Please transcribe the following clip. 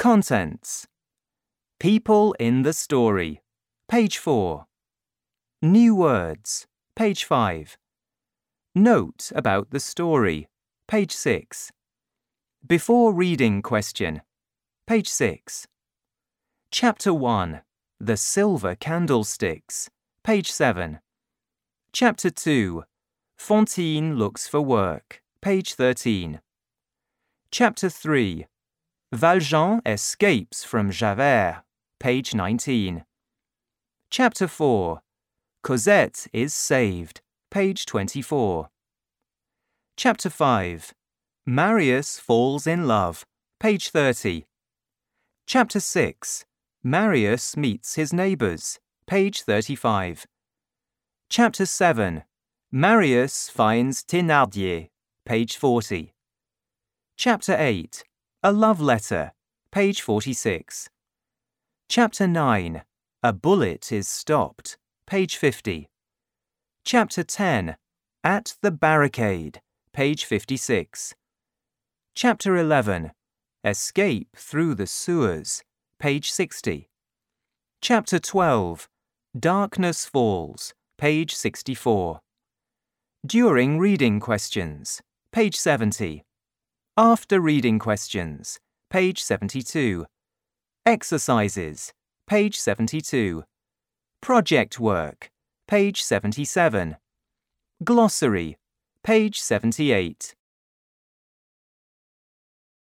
Contents. People in the story. Page 4. New words. Page 5. Note about the story. Page 6. Before reading question. Page 6. Chapter 1. The Silver Candlesticks. Page 7. Chapter 2. Fantine looks for work. Page 13. Chapter 3. Valjean escapes from Javert. Page 19. Chapter 4. Cosette is saved. Page 24. Chapter 5. Marius falls in love. Page 30. Chapter 6. Marius meets his neighbors. Page 35. Chapter 7. Marius finds Thénardier. Page 40. Chapter 8. A love letter. Page 46. Chapter 9. A bullet is stopped. Page 50. Chapter 10. At the barricade. Page 56. Chapter 11. Escape through the sewers. Page 60. Chapter 12. Darkness falls. Page 64. During reading questions. Page 70. After reading questions. Page 72. Exercises. Page 72. Project work. Page 77. Glossary. Page 78.